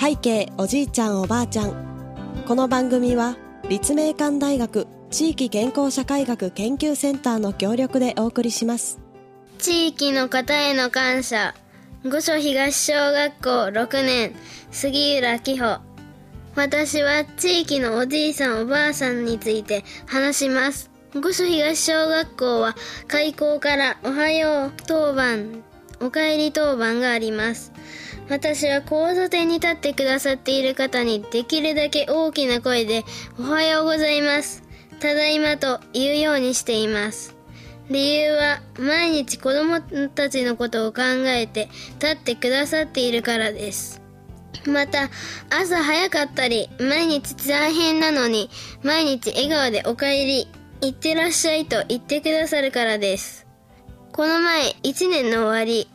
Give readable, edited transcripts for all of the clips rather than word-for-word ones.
背景おじいちゃんおばあちゃん。この番組は立命館大学地域健康社会学研究センターの協力でお送りします。 地域の方への感謝。御所東小学校6年杉浦希穂。私は地域のおじいさんおばあさんについて話します。御所東小学校は開校からおはよう当番、おかえり当番があります。私は交差点に立ってくださっている方にできるだけ大きな声でおはようございます、ただいまと言うようにしています。理由は毎日子供たちのことを考えて立ってくださっているからです。また朝早かったり毎日大変なのに毎日笑顔でおかえり、いってらっしゃいと言ってくださるからです。この前1年の終わり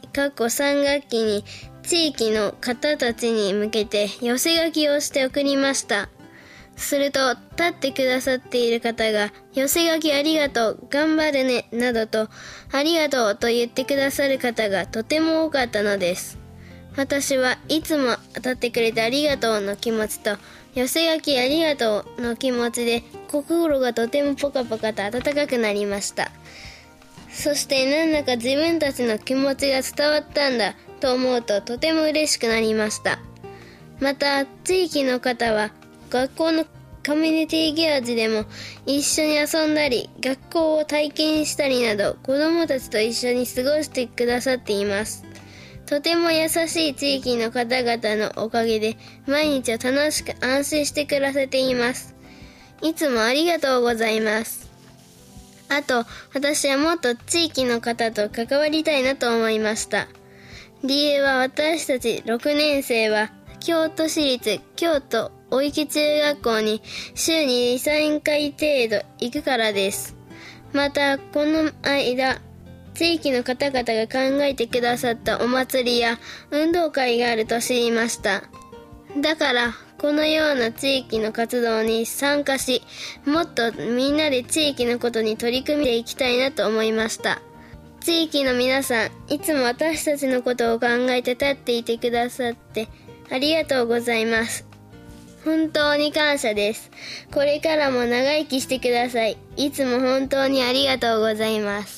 3学期に地域の方たちに向けて寄せ書きをして送りました。すると立ってくださっている方が寄せ書きありがとう、頑張るねなどとありがとうと言ってくださる方がとても多かったのです。私はいつも立ってくれてありがとうの気持ちと寄せ書きありがとうの気持ちで心がとてもポカポカと温かくなりました。そしてなんだか自分たちの気持ちが伝わったんだと思うととても嬉しくなりました。また地域の方は学校のコミュニティ行事でも一緒に遊んだり学校を体験したりなど子どもたちと一緒に過ごしてくださっています。とても優しい地域の方々のおかげで毎日を楽しく安心して暮らせています。いつもありがとうございます。あと私はもっと地域の方と関わりたいなと思いました。理由は私たち6年生は京都市立京都大池中学校に週に 2,3 回程度行くからです。またこの間地域の方々が考えてくださったお祭りや運動会があると知りました。だからこのような地域の活動に参加し、もっとみんなで地域のことに取り組んでいきたいなと思いました。地域の皆さん、いつも私たちのことを考えて立っていてくださってありがとうございます。本当に感謝です。これからも長生きしてください。いつも本当にありがとうございます。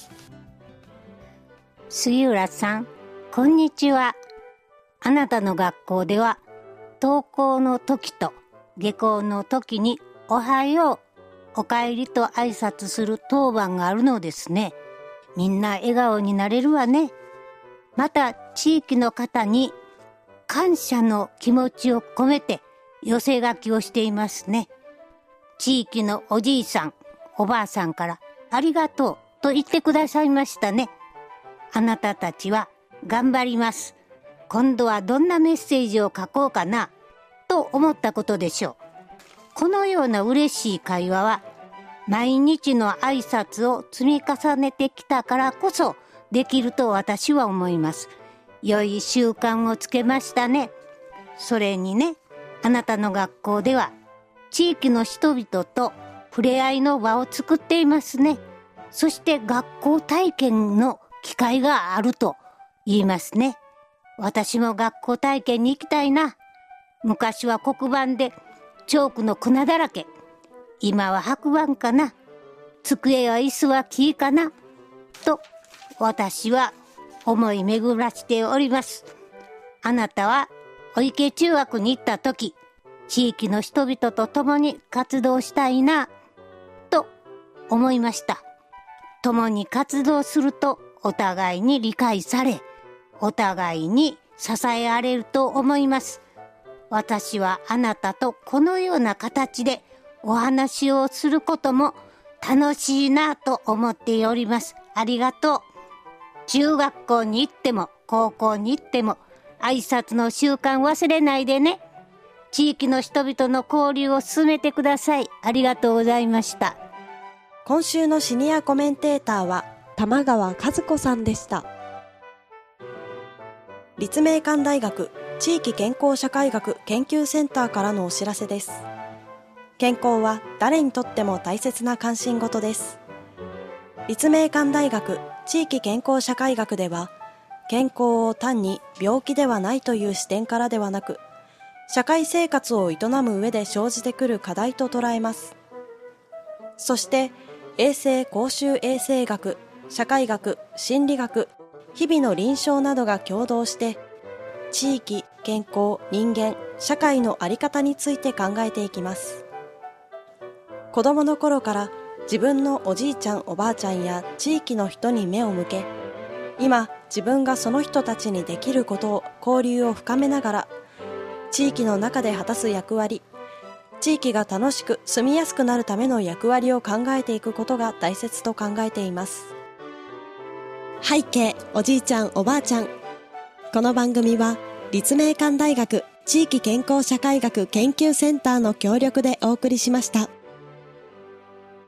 杉浦さん、こんにちは。あなたの学校では登校の時と下校の時におはよう、おかえりと挨拶する当番があるのですね。みんな笑顔になれるわね。また地域の方に感謝の気持ちを込めて寄せ書きをしていますね。地域のおじいさん、おばあさんからありがとうと言ってくださいましたね。あなたたちは頑張ります。今度はどんなメッセージを書こうかなと思ったことでしょう。このような嬉しい会話は毎日の挨拶を積み重ねてきたからこそできると私は思います。良い習慣をつけましたね。それにね、あなたの学校では地域の人々と触れ合いの場を作っていますね。そして学校体験の機会があると言いますね。私も学校体験に行きたいな。昔は黒板でチョークの粉だらけ。今は白板かな。机や椅子は木かな。と私は思い巡らしております。あなたはお池中学に行った時、地域の人々と共に活動したいなと思いました。共に活動するとお互いに理解され、お互いに支えられると思います。私はあなたとこのような形でお話をすることも楽しいなと思っております。ありがとう。中学校に行っても高校に行っても挨拶の習慣忘れないでね。地域の人々の交流を進めてください。ありがとうございました。 今週のシニアコメンテーターは玉川和子さんでした。立命館大学地域健康社会学研究センターからのお知らせです。健康は誰にとっても大切な関心事です。立命館大学地域健康社会学では、健康を単に病気ではないという視点からではなく、 社会生活を営む上で生じてくる課題と捉えます。そして衛生公衆衛生学、社会学、心理学、日々の臨床などが共同して地域、健康、人間、社会の在り方について考えていきます。子供の頃から自分のおじいちゃんおばあちゃんや地域の人に目を向け、今自分がその人たちにできることを交流を深めながら地域の中で果たす役割、地域が楽しく住みやすくなるための役割を考えていくことが大切と考えています。背景おじいちゃんおばあちゃん。この番組は立命館大学地域健康社会学研究センターの協力でお送りしました。